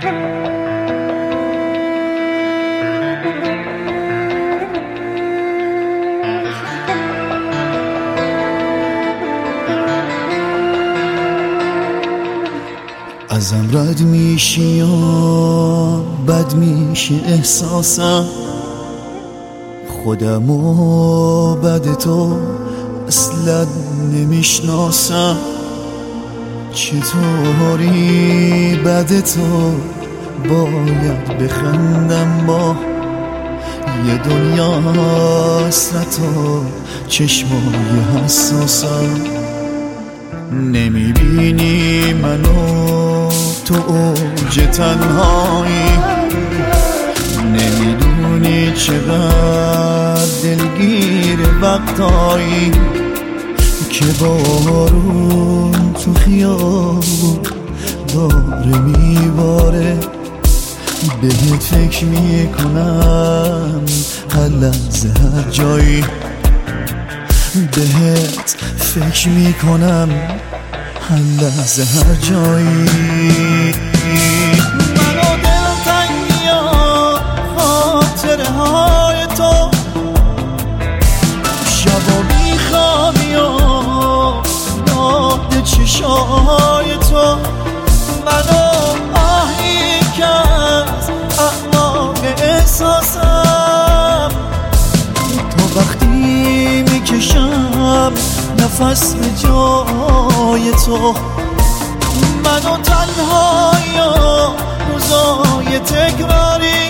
ازم رد میشی یا بد میشه احساسم، خودم و بد تو اصلا نمیشناسم. چطوری بد تو باید بخندم با یه دنیا حسرت و چشمای حساسم. نمیبینی منو تو اوج تنهایی، نمیدونی چقدر دلگیر وقتایی که بارون تو خیابون داره میباره. بهت فکر میکنم هر لحظه هر جایی، بهت فکر میکنم هر لحظه هر جایی. منو دلتنگی ها خاطره های تو، شبا میخوابی ها یاد چشای تو. منو آهی که از اعماق احساسم، تو وقتی میکشم نفس به جای تو. منو تنهایی و روزای تکراری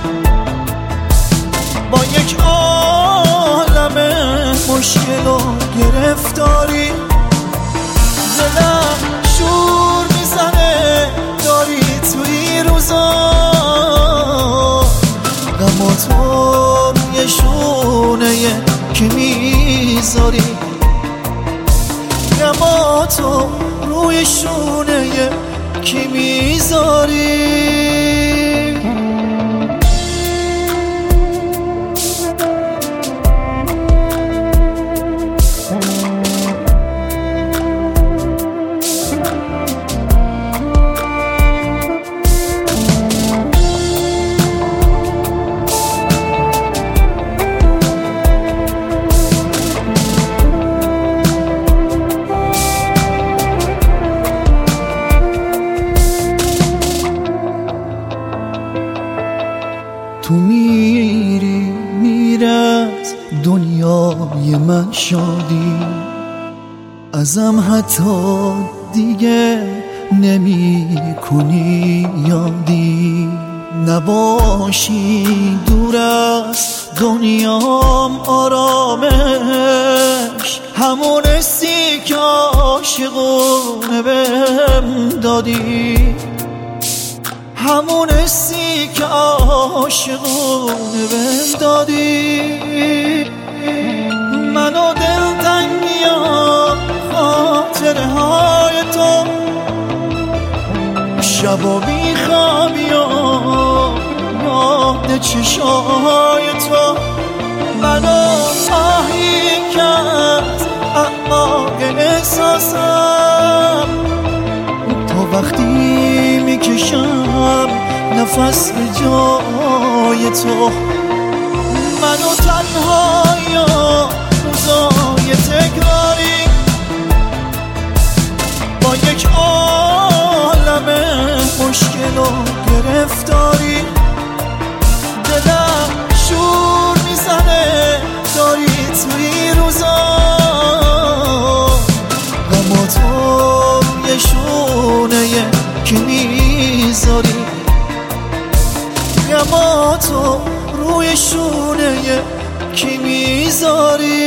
با یک عالم مشکل و گرفتاری، دلم شور میزنه داری توی روزا. غم و تو روی شونه که میذاری، غم و تو روی شونه که میذاری. تو میری میرد دنیای من شادی، ازم حتی دیگه نمی کنی یادی. نباشی دور از دنیام آرامش، همون حسی که عاشقونه بهم دادی، همون حسی که عاشقونه بهم دادی. منو دلتنگی ها خاطره های تو، شبا بیخوابی و یاد چشای تو. منو آهی که از اعماق احساسم، تا وقتی میکشم نفس به جای تو. منو تنهایی و روزای تکراری با یک عالم مشکل و گرفتاری، دلم شور میزنه داری توی روزا. غم و تو یه شونه که میذاری، غم و تو روی شونه که میذاری.